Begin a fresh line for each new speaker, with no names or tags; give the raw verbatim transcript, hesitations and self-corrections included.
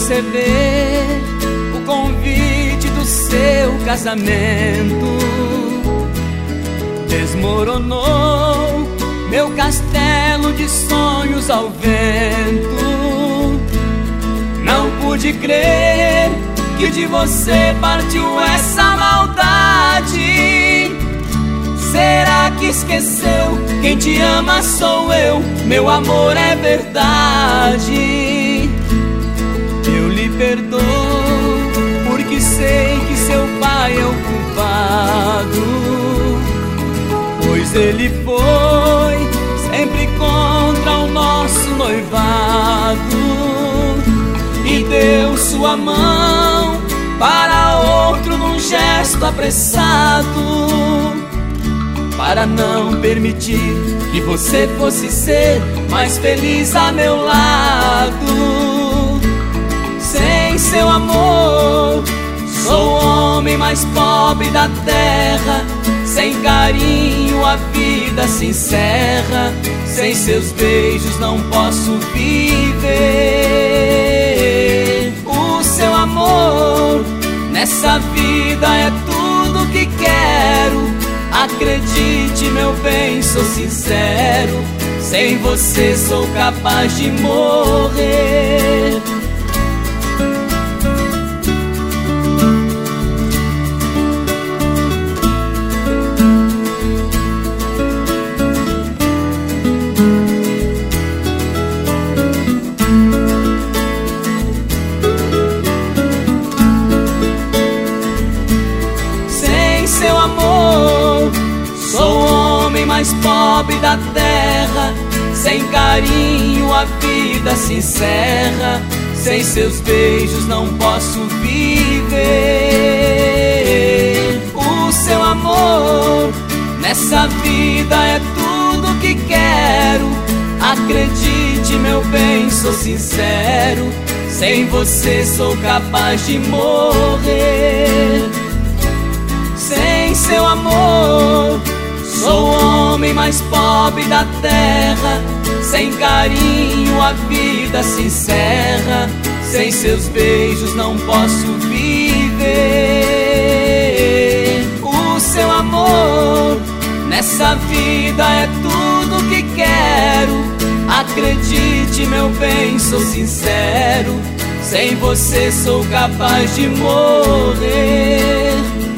receber o convite do seu casamento, desmoronou meu castelo de sonhos ao vento. Não pude crer que de você partiu essa maldade. Será que esqueceu? Quem te ama sou eu, meu amor é verdade. Eu lhe perdoo, porque sei que seu pai é o culpado, pois ele foi sempre contra o nosso noivado e deu sua mão para outro num gesto apressado, para não permitir que você fosse ser mais feliz a meu lado. Sem seu amor, sou o homem mais pobre da terra. Sem carinho a vida se encerra. Sem seus beijos não posso viver. O seu amor nessa vida é tudo que quero. Acredite, meu bem, sou sincero. Sem você sou capaz de morrer. Sem seu amor, sou o homem mais pobre da terra. Sem carinho a vida se encerra. Sem seus beijos não posso viver. O seu amor nessa vida é tudo que quero. Acredite, meu bem, sou sincero. Sem você sou capaz de morrer. Sem seu amor, sou o homem mais pobre da terra. Sem carinho a vida se encerra. Sem seus beijos não posso viver. O seu amor nessa vida é tudo que quero. Acredite, meu bem, sou sincero. Sem você sou capaz de morrer.